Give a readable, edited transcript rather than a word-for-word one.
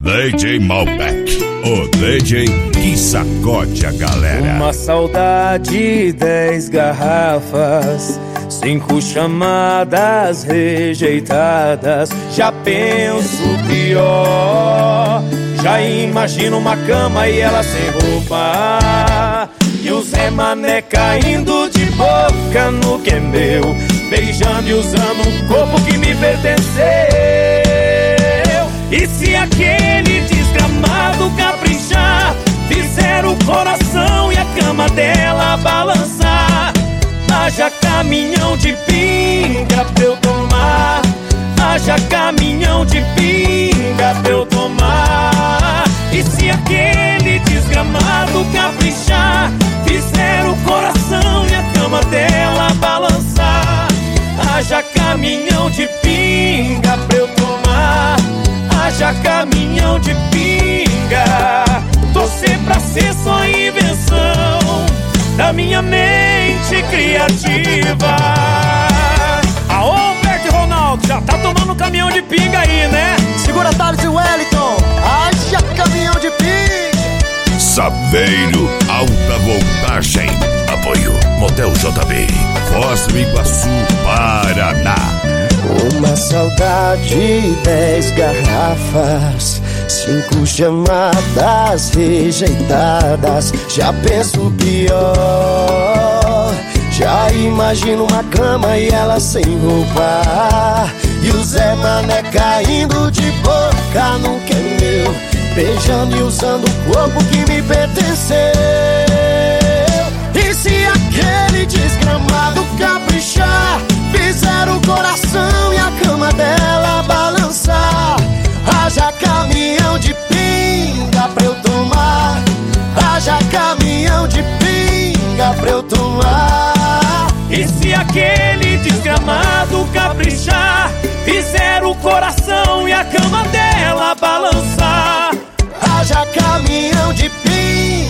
DJ Malbec, o DJ que sacode a galera. Uma saudade, 10 garrafas, 5 chamadas rejeitadas. Já penso pior, já imagino uma cama e ela sem roupa, e o Zé Mané caindo de boca no que é meu, beijando e usando um corpo que me pertenceu. E se aquele desgramado caprichar, fizer o coração e a cama dela balançar, haja caminhão de pinga pra eu tomar, haja caminhão de pinga pra eu tomar. E se aquele desgramado caprichar, fizer o coração e a cama dela balançar, haja caminhão de pinga pra eu tomar, haja caminhão de pinga. Torcer pra ser só invenção da minha mente criativa. Aô, Bert Ronaldo, já tá tomando caminhão de pinga aí, né? Segura Thales e Wellington, haja caminhão de pinga. Saveiro, alta voltagem. Apoio Motel JB, Foz do Iguaçu, Paraná. Uma saudade, 10 garrafas, 5 chamadas rejeitadas. Já penso pior, já imagino uma cama e ela sem roupa, e o Zé Mané caindo de boca no que é meu, beijando e usando o corpo que me pertenceu. E se aquele desgramado caprichar, fizer o coração e a cama dela balançar, haja caminhão de pinga pra eu tomar, haja caminhão de pinga pra eu tomar. E se aquele desgramado caprichar, fizer o coração e a cama dela balançar, haja caminhão de pinga